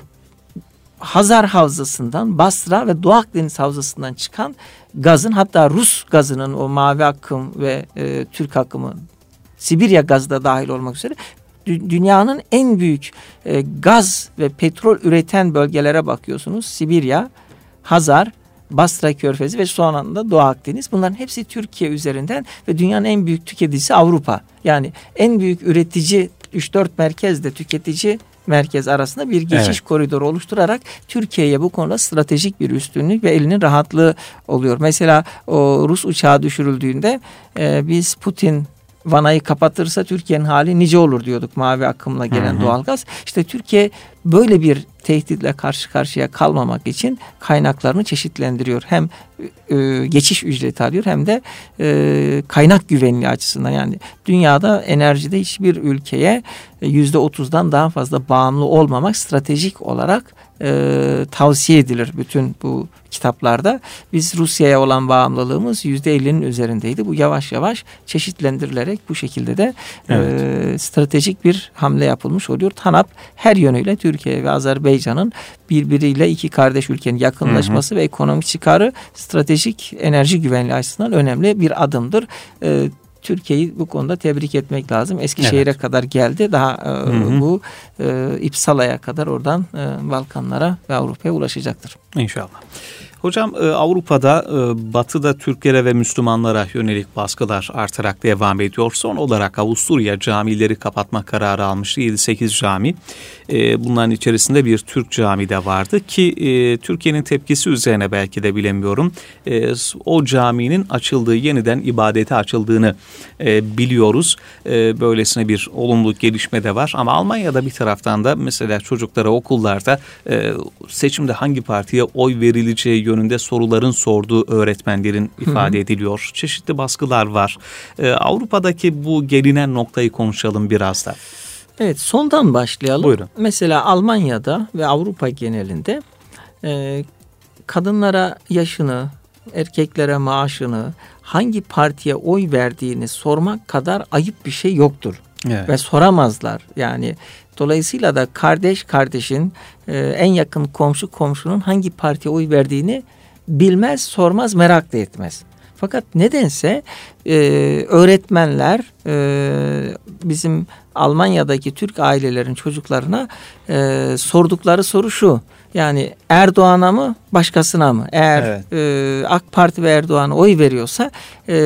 Hazar Havzası'ndan, Basra ve Doğu Akdeniz Havzası'ndan çıkan gazın, hatta Rus gazının, o mavi akım ve e, Türk akımı, Sibirya gazı da dahil olmak üzere dünyanın en büyük e, gaz ve petrol üreten bölgelere bakıyorsunuz. Sibirya, Hazar, Basra Körfezi ve sonra da Doğu Akdeniz. Bunların hepsi Türkiye üzerinden ve dünyanın en büyük tüketicisi Avrupa. Yani en büyük üretici üç dört merkezle tüketici merkez arasında bir geçiş evet. koridoru oluşturarak Türkiye'ye bu konuda stratejik bir üstünlük ve elinin rahatlığı oluyor. Mesela o Rus uçağı düşürüldüğünde e, biz Putin vanayı kapatırsa Türkiye'nin hali nice olur diyorduk, mavi akımla gelen hı hı. doğalgaz. İşte Türkiye böyle bir tehditle karşı karşıya kalmamak için kaynaklarını çeşitlendiriyor. Hem e, geçiş ücreti alıyor hem de e, kaynak güvenliği açısından. Yani dünyada enerjide hiçbir ülkeye yüzde otuzdan daha fazla bağımlı olmamak stratejik olarak e, tavsiye edilir bütün bu kitaplarda. Biz Rusya'ya olan bağımlılığımız yüzde ellinin üzerindeydi. Bu yavaş yavaş çeşitlendirilerek bu şekilde de evet. e, stratejik bir hamle yapılmış oluyor. TANAP her yönüyle Türkiye ve Azerbaycan'ın birbiriyle iki kardeş ülkenin yakınlaşması hı hı. ve ekonomik çıkarı stratejik enerji güvenliği açısından önemli bir adımdır. E, Türkiye'yi bu konuda tebrik etmek lazım. Eskişehir'e evet. kadar geldi. Daha e, hı hı. bu e, İpsala'ya kadar oradan e, Balkanlara ve Avrupa'ya ulaşacaktır. İnşallah. Hocam Avrupa'da, Batı'da Türklere ve Müslümanlara yönelik baskılar artarak devam ediyor. Son olarak Avusturya camileri kapatma kararı almıştı. yedi sekiz cami. Bunların içerisinde bir Türk cami de vardı ki Türkiye'nin tepkisi üzerine belki de bilemiyorum. O caminin açıldığı, yeniden ibadete açıldığını biliyoruz. Böylesine bir olumlu gelişme de var. Ama Almanya'da bir taraftan da mesela çocuklara okullarda seçimde hangi partiye oy verileceği yönünde soruların sorduğu öğretmenlerin ifade hı hı. ediliyor. Çeşitli baskılar var. Ee, Avrupa'daki bu gelinen noktayı konuşalım biraz da. Evet, sondan başlayalım. Buyurun. Mesela Almanya'da ve Avrupa genelinde e, kadınlara yaşını, erkeklere maaşını, hangi partiye oy verdiğini sormak kadar ayıp bir şey yoktur. Evet. Ve soramazlar. Yani dolayısıyla da kardeş kardeşin, e, en yakın komşu komşunun hangi partiye oy verdiğini bilmez, sormaz, merak da etmez. Fakat nedense e, öğretmenler e, bizim Almanya'daki Türk ailelerin çocuklarına e, sordukları soru şu: yani Erdoğan'a mı başkasına mı? Eğer evet. e, AK Parti ve Erdoğan'a oy veriyorsa e,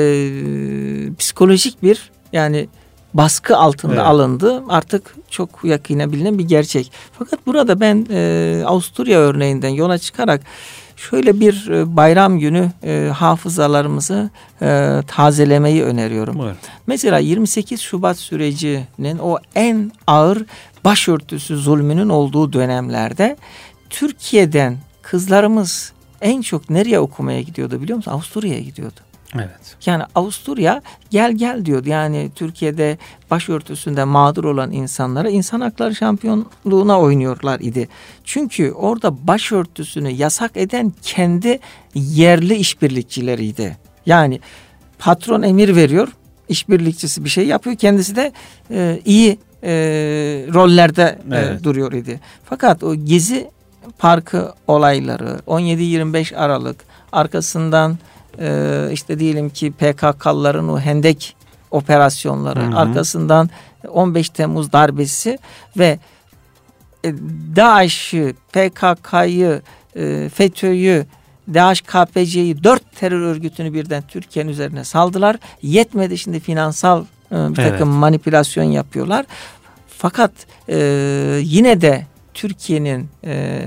psikolojik bir, yani baskı altında evet. alındı. Artık çok yakinen bilinen bir gerçek. Fakat burada ben e, Avusturya örneğinden yola çıkarak şöyle bir e, bayram günü e, hafızalarımızı e, tazelemeyi öneriyorum. Evet. Mesela yirmi sekiz Şubat sürecinin o en ağır başörtüsü zulmünün olduğu dönemlerde Türkiye'den kızlarımız en çok nereye okumaya gidiyordu biliyor musun? Avusturya'ya gidiyordu. Evet. Yani Avusturya gel gel diyordu. Yani Türkiye'de başörtüsünde mağdur olan insanlara insan hakları şampiyonluğuna oynuyorlar idi. Çünkü orada başörtüsünü yasak eden kendi yerli işbirlikçileriydi. Yani patron emir veriyor, işbirlikçisi bir şey yapıyor, kendisi de e, iyi e, rollerde evet. e, duruyor idi. Fakat o Gezi Parkı olayları, on yedi yirmi beş Aralık, arkasından Ee, işte diyelim ki P K K'lıların o Hendek operasyonları, hı hı. arkasından on beş Temmuz darbesi ve e, DAEŞ'ı, P K K'yı, e, FETÖ'yü, DAEŞ K P C'yi, dört terör örgütünü birden Türkiye'nin üzerine saldılar. Yetmedi, şimdi finansal e, bir takım evet. manipülasyon yapıyorlar. Fakat e, yine de Türkiye'nin e,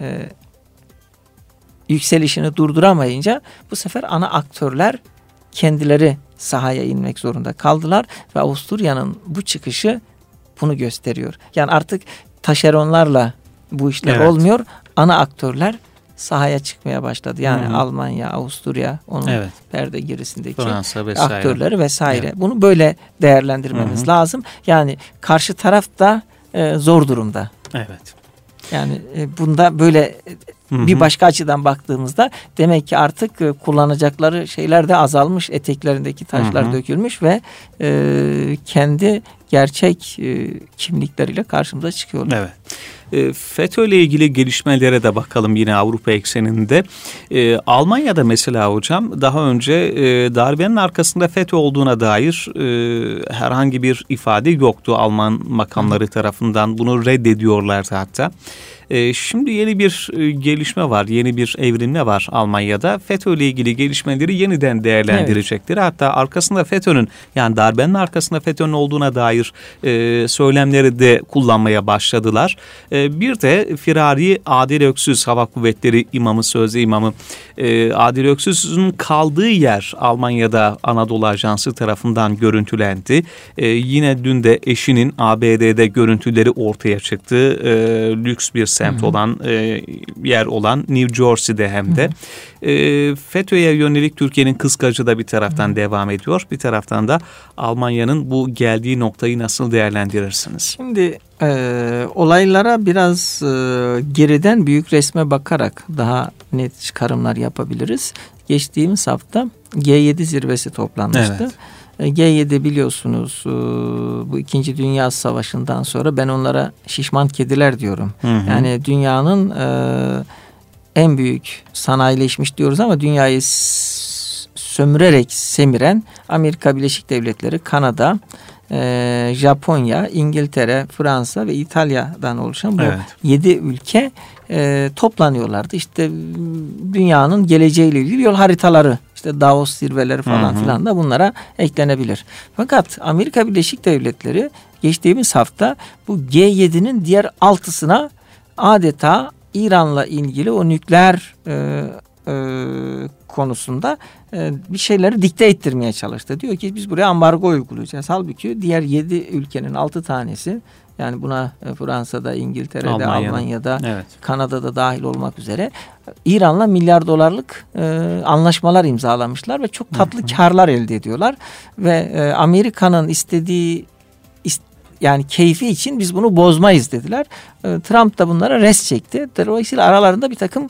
yükselişini durduramayınca bu sefer ana aktörler kendileri sahaya inmek zorunda kaldılar ve Avusturya'nın bu çıkışı bunu gösteriyor. Yani artık taşeronlarla bu işler evet. olmuyor. Ana aktörler sahaya çıkmaya başladı. Yani Hı-hı. Almanya, Avusturya, onun evet. perde gerisindeki Fransa vesaire. aktörleri vesaire. Evet. Bunu böyle değerlendirmemiz Hı-hı. lazım. Yani karşı taraf da e, zor durumda. Evet. Yani e, bunda böyle Hı-hı. bir başka açıdan baktığımızda demek ki artık e, kullanacakları şeyler de azalmış, eteklerindeki taşlar Hı-hı. dökülmüş ve e, kendi gerçek e, kimlikleriyle karşımıza çıkıyorlar. Evet. E, FETÖ ile ilgili gelişmelere de bakalım yine Avrupa ekseninde. E, Almanya'da mesela hocam daha önce e, darbenin arkasında FETÖ olduğuna dair e, herhangi bir ifade yoktu Alman makamları tarafından. Bunu reddediyorlardı hatta. E, şimdi yeni bir e, gelişme var, yeni bir evrilme var Almanya'da. FETÖ ile ilgili gelişmeleri yeniden değerlendirecekleri. Evet. Hatta arkasında FETÖ'nün, yani darbenin arkasında FETÖ'nün olduğuna dair e, söylemleri de kullanmaya başladılar. E, bir de Firari Adil Öksüz, Hava Kuvvetleri imamı, sözde imamı e, Adil Öksüz'ün kaldığı yer Almanya'da Anadolu Ajansı tarafından görüntülendi. E, yine dün de eşinin A B D'de görüntüleri ortaya çıktı. E, lüks bir semt olan e, yer olan New Jersey'de hem de. E, FETÖ'ye yönelik Türkiye'nin kıskacı da bir taraftan Hı-hı. devam ediyor. Bir taraftan da Almanya'nın bu geldiği noktayı nasıl değerlendirirsiniz? Şimdi e, olaylara biraz e, geriden büyük resme bakarak daha net çıkarımlar yapabiliriz. Geçtiğimiz hafta G yedi zirvesi toplanmıştı. Evet. G yedi biliyorsunuz bu İkinci Dünya Savaşı'ndan sonra ben onlara şişman kediler diyorum. Hı hı. Yani dünyanın en büyük sanayileşmiş diyoruz ama dünyayı sömürerek semiren Amerika Birleşik Devletleri, Kanada, Japonya, İngiltere, Fransa ve İtalya'dan oluşan bu evet. yedi ülke toplanıyorlardı. İşte dünyanın geleceğiyle ilgili yol haritaları, İşte Davos zirveleri falan filan da bunlara eklenebilir. Fakat Amerika Birleşik Devletleri geçtiğimiz hafta bu G yedi'nin diğer altısına adeta İran'la ilgili o nükleer e, e, konusunda e, bir şeyleri dikte ettirmeye çalıştı. Diyor ki biz buraya ambargo uygulayacağız. Halbuki diğer yedi ülkenin altı tanesi, yani buna Fransa'da, İngiltere'de, Almanya'da, Almanya'da evet. Kanada'da dahil olmak üzere İran'la milyar dolarlık e, anlaşmalar imzalamışlar ve çok tatlı hı hı. karlar elde ediyorlar. Ve e, Amerika'nın istediği ist, yani keyfi için biz bunu bozmayız dediler. E, Trump da bunlara res çekti. Dolayısıyla aralarında bir takım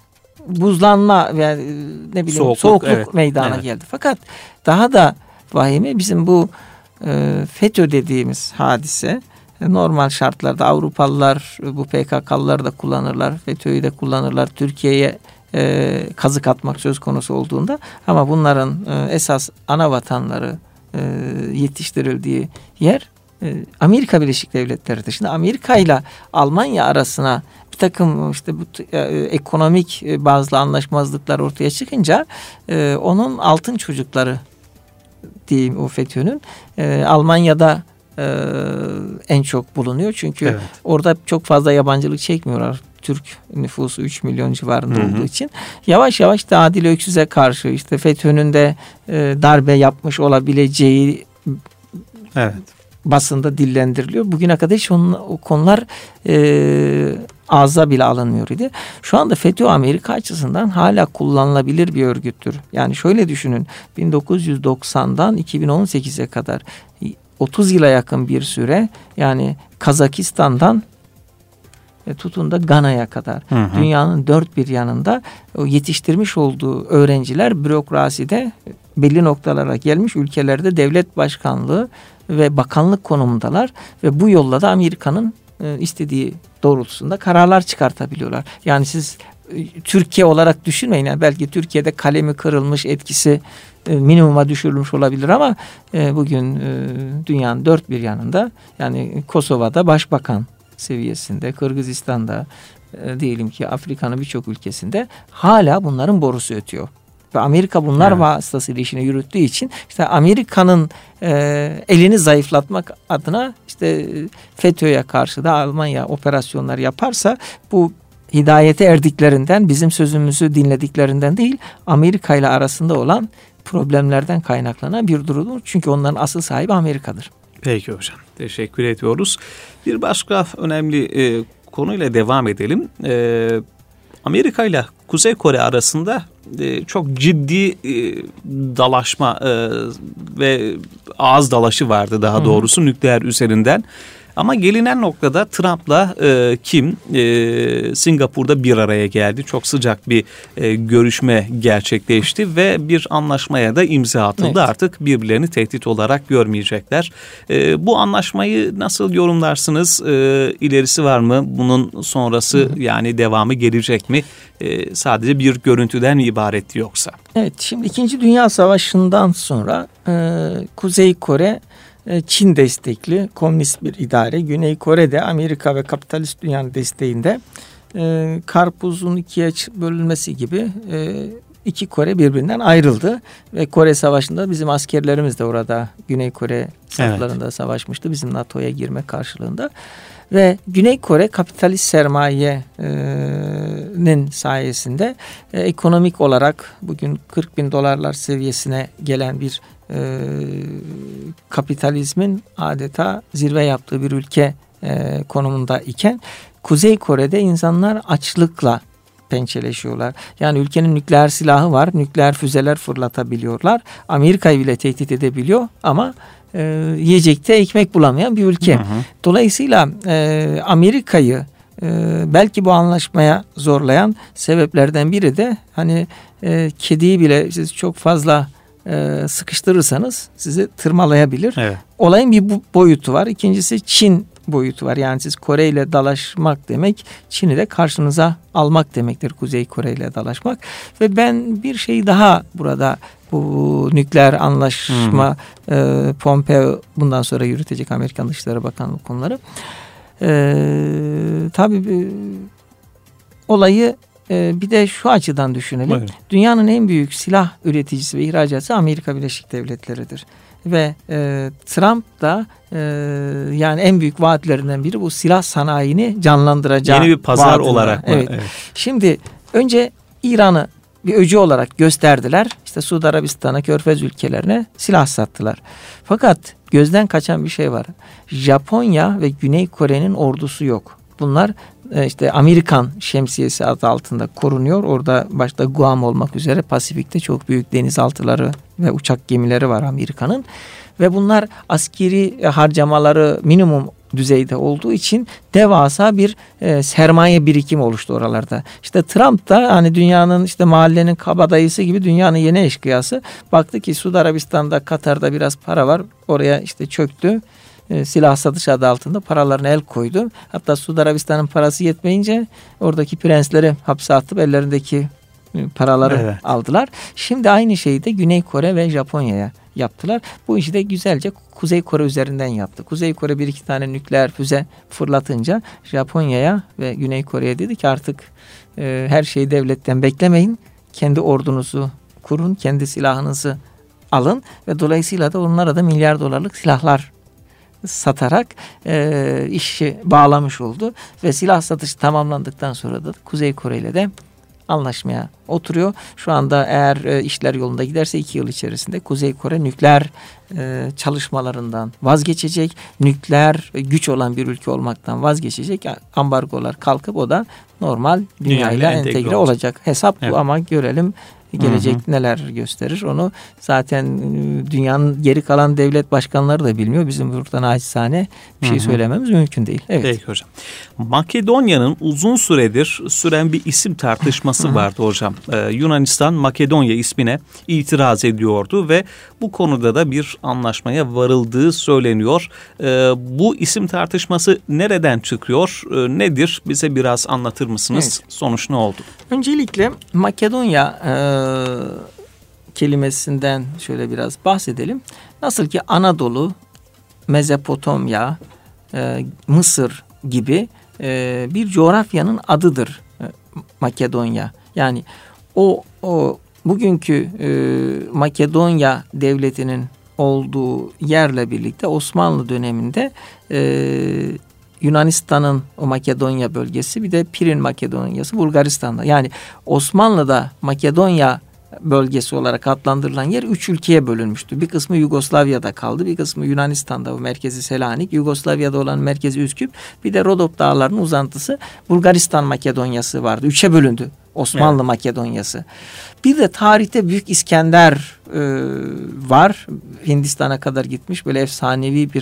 buzlanma yani ne bileyim soğukluk, soğukluk evet. meydana evet. geldi. Fakat daha da vahimi bizim bu e, FETÖ dediğimiz hadise. Normal şartlarda Avrupalılar bu P K K'lıları da kullanırlar, FETÖ'yü de kullanırlar, Türkiye'ye e, kazık atmak söz konusu olduğunda, ama bunların e, esas ana vatanları e, yetiştirildiği yer e, Amerika Birleşik Devletleri dışında Amerika ile Almanya arasına bir takım işte bu e, ekonomik e, bazı anlaşmazlıklar ortaya çıkınca e, onun altın çocukları diyeyim o FETÖ'nün e, Almanya'da Ee, en çok bulunuyor. Çünkü evet. orada çok fazla yabancılık çekmiyorlar. Türk nüfusu üç milyon civarında Hı-hı. olduğu için. Yavaş yavaş da Adil Öksüz'e karşı işte FETÖ'nün de e, darbe yapmış olabileceği evet. basında dillendiriliyor. Bugüne kadar hiç onun, o konular e, ağza bile alınmıyor idi. Şu anda FETÖ Amerika açısından hala kullanılabilir bir örgüttür. Yani şöyle düşünün, bin dokuz yüz doksandan iki bin on sekize kadar otuz yıla yakın bir süre, yani Kazakistan'dan e, tutun da Gana'ya kadar hı hı. dünyanın dört bir yanında o yetiştirmiş olduğu öğrenciler bürokraside belli noktalara gelmiş ülkelerde devlet başkanlığı ve bakanlık konumundalar ve bu yolla da Amerika'nın e, istediği doğrultusunda kararlar çıkartabiliyorlar. Yani siz e, Türkiye olarak düşünmeyin. Yani belki Türkiye'de kalemi kırılmış, etkisi minimuma düşürülmüş olabilir ama e, bugün e, dünyanın dört bir yanında, yani Kosova'da başbakan seviyesinde, Kırgızistan'da e, diyelim ki Afrika'nın birçok ülkesinde hala bunların borusu ötüyor. Ve Amerika bunlar evet. vasıtasıyla işini yürüttüğü için işte Amerika'nın e, elini zayıflatmak adına işte FETÖ'ye karşı da Almanya operasyonlar yaparsa bu hidayete erdiklerinden, bizim sözümüzü dinlediklerinden değil, Amerika ile arasında olan problemlerden kaynaklanan bir durumdur. Çünkü onların asıl sahibi Amerika'dır. Peki hocam. Teşekkür ediyoruz. Bir başka önemli e, konuyla devam edelim. E, Amerika ile Kuzey Kore arasında e, çok ciddi e, dalaşma e, ve ağız dalaşı vardı daha doğrusu Hı. nükleer üzerinden. Ama gelinen noktada Trump'la e, Kim e, Singapur'da bir araya geldi. Çok sıcak bir e, görüşme gerçekleşti ve bir anlaşmaya da imza atıldı. Evet. Artık birbirlerini tehdit olarak görmeyecekler. E, bu anlaşmayı nasıl yorumlarsınız? E, ilerisi var mı? Bunun sonrası hı hı. yani devamı gelecek mi? E, sadece bir görüntüden ibaret yoksa. Evet, şimdi İkinci Dünya Savaşı'ndan sonra e, Kuzey Kore Çin destekli komünist bir idare. Güney Kore'de Amerika ve kapitalist dünyanın desteğinde e, karpuzun ikiye bölünmesi gibi e, iki Kore birbirinden ayrıldı. Ve Kore Savaşı'nda bizim askerlerimiz de orada Güney Kore saflarında evet. savaşmıştı. Bizim NATO'ya girme karşılığında. Ve Güney Kore kapitalist sermayenin sayesinde e, ekonomik olarak bugün kırk bin dolarlar seviyesine gelen bir e, kapitalizmin adeta zirve yaptığı bir ülke e, konumunda iken Kuzey Kore'de insanlar açlıkla pençeleşiyorlar. Yani ülkenin nükleer silahı var, nükleer füzeler fırlatabiliyorlar. Amerika'yı bile tehdit edebiliyor ama e, yiyecekte ekmek bulamayan bir ülke. Hı hı. Dolayısıyla e, Amerika'yı e, belki bu anlaşmaya zorlayan sebeplerden biri de hani e, kediyi bile siz çok fazla e, sıkıştırırsanız sizi tırmalayabilir. Evet. Olayın bir bu boyutu var. İkincisi Çin boyutu var. Yani siz Kore ile dalaşmak demek Çin'i de karşınıza almak demektir. Kuzey Kore ile dalaşmak. Ve ben bir şey daha burada bu nükleer anlaşma hmm. e, Pompeo bundan sonra yürütecek Amerikan Dışişleri Bakanlığı konuları. E, tabii e, olayı e, bir de şu açıdan düşünelim. Buyurun. Dünyanın en büyük silah üreticisi ve ihracatçısı Amerika Birleşik Devletleri'dir. Ve e, Trump da e, yani en büyük vaatlerinden biri bu silah sanayini canlandıracağı. Yeni bir pazar vaatinde. Olarak mı? Evet. Evet. Şimdi önce İran'ı bir öcü olarak gösterdiler. İşte Suudi Arabistan'a, Körfez ülkelerine silah sattılar. Fakat gözden kaçan bir şey var. Japonya ve Güney Kore'nin ordusu yok. Bunlar işte Amerikan şemsiyesi adı altında korunuyor. Orada başta Guam olmak üzere Pasifik'te çok büyük denizaltıları ve uçak gemileri var Amerika'nın. Ve bunlar askeri harcamaları minimum düzeyde olduğu için devasa bir e, sermaye birikimi oluştu oralarda. İşte Trump da hani dünyanın işte mahallenin kabadayısı gibi dünyanın yeni eşkıyası. Baktı ki Suudi Arabistan'da, Katar'da biraz para var. Oraya işte çöktü. E, silah satış adı altında paralarına el koydu. Hatta Suudi Arabistan'ın parası yetmeyince oradaki prensleri hapse atıp ellerindeki e, paraları evet. aldılar. Şimdi aynı şeyi de Güney Kore ve Japonya'ya yaptılar. Bu işi de güzelce Kuzey Kore üzerinden yaptı. Kuzey Kore bir iki tane nükleer füze fırlatınca Japonya'ya ve Güney Kore'ye dedi ki artık e, her şeyi devletten beklemeyin. Kendi ordunuzu kurun, kendi silahınızı alın ve dolayısıyla da onlara da milyar dolarlık silahlar satarak e, işi bağlamış oldu. Ve silah satışı tamamlandıktan sonra da Kuzey Kore ile de anlaşmaya oturuyor. Şu anda eğer e, işler yolunda giderse iki yıl içerisinde Kuzey Kore nükleer e, çalışmalarından vazgeçecek. Nükleer güç olan bir ülke olmaktan vazgeçecek. Ambargolar kalkıp o da normal dünyayla entegre, entegre olacak. olacak. Hesap evet. bu ama görelim gelecek hı hı. neler gösterir onu. Zaten dünyanın geri kalan devlet başkanları da bilmiyor. Bizim buradan acizane bir şey hı hı. söylememiz mümkün değil. Evet. Peki hocam. Makedonya'nın uzun süredir süren bir isim tartışması hı hı. vardı hocam. Ee, Yunanistan Makedonya ismine itiraz ediyordu ve bu konuda da bir anlaşmaya varıldığı söyleniyor. Ee, bu isim tartışması nereden çıkıyor? Ee, nedir? Bize biraz anlatır mısınız? Evet. Sonuç ne oldu? Öncelikle Makedonya e, kelimesinden şöyle biraz bahsedelim. Nasıl ki Anadolu, Mezopotamya, e, Mısır gibi e, bir coğrafyanın adıdır e, Makedonya. Yani o, o bugünkü e, Makedonya devletinin olduğu yerle birlikte Osmanlı döneminde e, Yunanistan'ın o Makedonya bölgesi bir de Pirin Makedonyası Bulgaristan'da. Yani Osmanlı'da Makedonya bölgesi olarak adlandırılan yer üç ülkeye bölünmüştü. Bir kısmı Yugoslavya'da kaldı. Bir kısmı Yunanistan'da, o merkezi Selanik. Yugoslavya'da olan merkezi Üsküp. Bir de Rodop Dağları'nın uzantısı Bulgaristan Makedonyası vardı. Üçe bölündü Osmanlı evet. Makedonyası. Bir de tarihte Büyük İskender e, var. Hindistan'a kadar gitmiş. Böyle efsanevi bir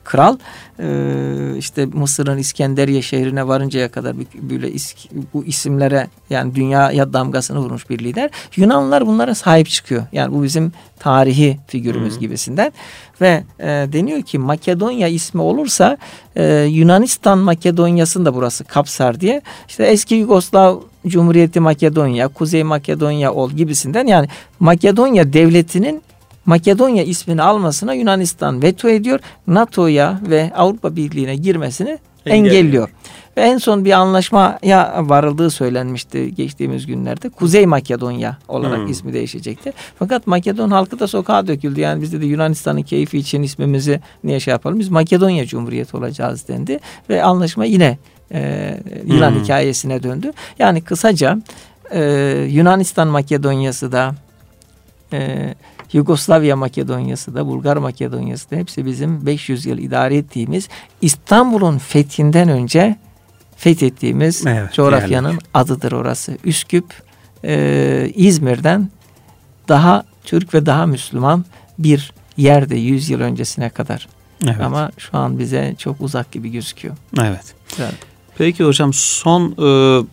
kral e, işte Mısır'ın İskenderiye şehrine varıncaya kadar böyle is, bu isimlere yani dünyaya damgasını vurmuş bir lider. Yunanlılar bunlara sahip çıkıyor. Yani bu bizim tarihi figürümüz hmm. gibisinden ve e, deniyor ki Makedonya ismi olursa e, Yunanistan Makedonya'sını da burası kapsar diye. İşte eski Yugoslav Cumhuriyeti Makedonya, Kuzey Makedonya ol gibisinden yani Makedonya devletinin Makedonya ismini almasına Yunanistan veto ediyor. NATO'ya ve Avrupa Birliği'ne girmesini engelliyor. engelliyor. Ve en son bir anlaşmaya varıldığı söylenmişti geçtiğimiz günlerde. Kuzey Makedonya olarak hmm. ismi değişecekti. Fakat Makedon halkı da sokağa döküldü. Yani biz de Yunanistan'ın keyfi için ismimizi niye şey yapalım? Biz Makedonya Cumhuriyeti olacağız dendi. Ve anlaşma yine e, Yunan hmm. hikayesine döndü. Yani kısaca e, Yunanistan Makedonya'sı da e, Yugoslavya Makedonya'sı da Bulgar Makedonya'sı da hepsi bizim beş yüz yıl idare ettiğimiz İstanbul'un fethinden önce fethettiğimiz evet, coğrafyanın yani. adıdır orası. Üsküp e, İzmir'den daha Türk ve daha Müslüman bir yerde yüz yıl öncesine kadar. Evet. Ama şu an bize çok uzak gibi gözüküyor. Evet. evet. Peki hocam son e,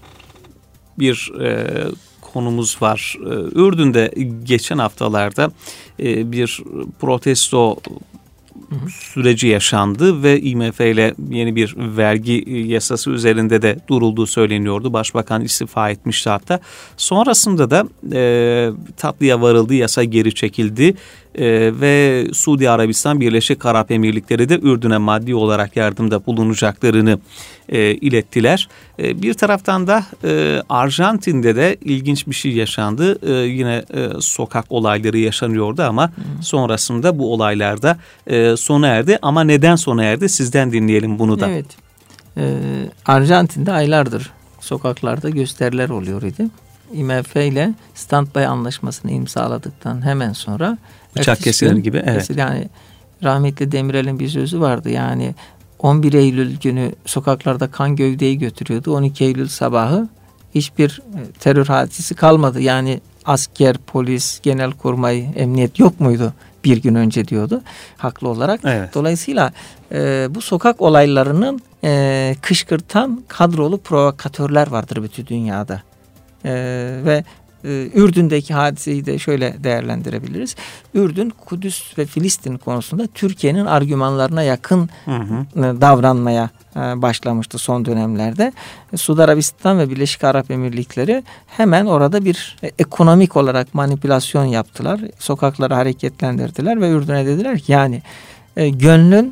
bir e, konumuz var. Ürdün'de geçen haftalarda bir protesto hı hı. süreci yaşandı ve I M F ile yeni bir vergi yasası üzerinde de durulduğu söyleniyordu. Başbakan istifa etmişti hatta. Sonrasında da e, tatlıya varıldı, yasa geri çekildi. Ee, ve Suudi Arabistan, Birleşik Arap Emirlikleri de Ürdün'e maddi olarak yardımda bulunacaklarını e, ilettiler. E, bir taraftan da e, Arjantin'de de ilginç bir şey yaşandı. E, yine e, sokak olayları yaşanıyordu ama hmm. sonrasında bu olaylarda e, sona erdi. Ama neden sona erdi? Sizden dinleyelim bunu da. Evet. Ee, Arjantin'de aylardır sokaklarda gösteriler oluyor idi. I M F ile standby anlaşmasını imzaladıktan hemen sonra bıçak kesilir gibi. Evet. Yani rahmetli Demirel'in bir sözü vardı. Yani on bir Eylül günü sokaklarda kan gövdeyi götürüyordu. on iki Eylül sabahı hiçbir terör hadisesi kalmadı. Yani asker, polis, genelkurmay, emniyet yok muydu bir gün önce diyordu. Haklı olarak. Evet. Dolayısıyla e, bu sokak olaylarının e, kışkırtan kadrolu provokatörler vardır bütün dünyada. Ee, ve e, Ürdün'deki hadiseyi de şöyle değerlendirebiliriz. Ürdün, Kudüs ve Filistin konusunda Türkiye'nin argümanlarına yakın hı hı. davranmaya e, başlamıştı son dönemlerde. Suudi Arabistan ve Birleşik Arap Emirlikleri hemen orada bir e, ekonomik olarak manipülasyon yaptılar. Sokakları hareketlendirdiler ve Ürdün'e dediler ki yani e, gönlün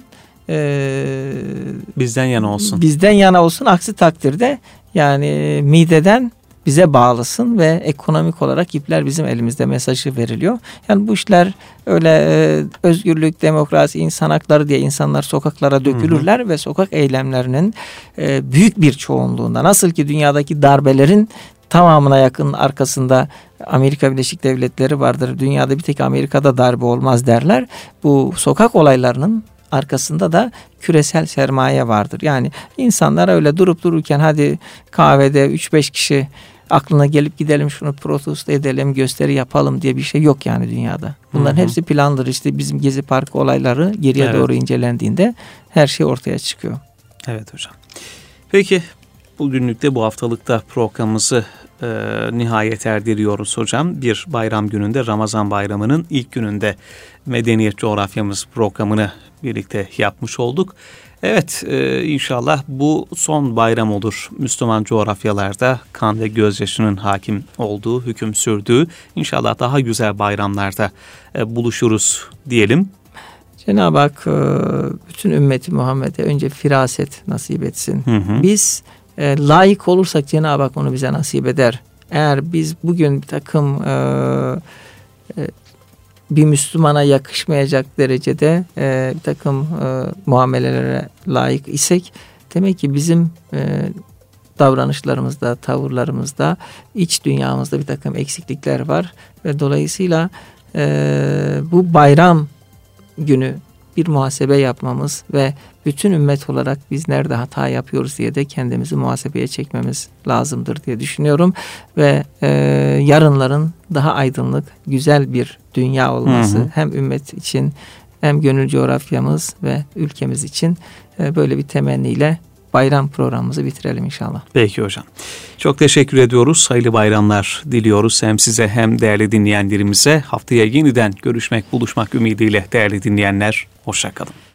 e, bizden yana olsun. Bizden yana olsun. Aksi takdirde yani mideden bize bağlısın ve ekonomik olarak ipler bizim elimizde mesajı veriliyor. Yani bu işler öyle e, özgürlük, demokrasi, insan hakları diye insanlar sokaklara dökülürler hı hı. ve sokak eylemlerinin e, büyük bir çoğunluğunda nasıl ki dünyadaki darbelerin tamamına yakın arkasında Amerika Birleşik Devletleri vardır. Dünyada bir tek Amerika'da darbe olmaz derler. Bu sokak olaylarının arkasında da küresel sermaye vardır. Yani insanlar öyle durup dururken hadi kahvede üç beş kişi aklına gelip gidelim şunu protesto edelim, gösteri yapalım diye bir şey yok yani dünyada. Bunların hı hı. hepsi plandır. İşte bizim Gezi Parkı olayları geriye evet. doğru incelendiğinde her şey ortaya çıkıyor. Evet hocam. Peki bugünlük de bu haftalıkta programımızı e, nihayet erdiriyoruz hocam. Bir bayram gününde, Ramazan bayramının ilk gününde Medeniyet Coğrafyamız programını birlikte yapmış olduk. Evet e, inşallah bu son bayram olur. Müslüman coğrafyalarda kan ve gözyaşının hakim olduğu, hüküm sürdüğü inşallah daha güzel bayramlarda e, buluşuruz diyelim. Cenab-ı Hak bütün ümmeti Muhammed'e önce firaset nasip etsin. Hı hı. Biz e, layık olursak Cenab-ı Hak onu bize nasip eder. Eğer biz bugün bir takım e, e, bir Müslümana yakışmayacak derecede e, bir takım e, muamelelere layık isek demek ki bizim e, davranışlarımızda, tavırlarımızda, iç dünyamızda bir takım eksiklikler var ve dolayısıyla e, bu bayram günü bir muhasebe yapmamız ve bütün ümmet olarak biz nerede hata yapıyoruz diye de kendimizi muhasebeye çekmemiz lazımdır diye düşünüyorum. Ve e, yarınların daha aydınlık, güzel bir dünya olması hı hı. hem ümmet için hem gönül coğrafyamız ve ülkemiz için e, böyle bir temenniyle bayram programımızı bitirelim inşallah. Peki hocam. Çok teşekkür ediyoruz. Hayırlı bayramlar diliyoruz hem size hem değerli dinleyenlerimize. Haftaya yeniden görüşmek, buluşmak ümidiyle değerli dinleyenler. Hoşça kalın.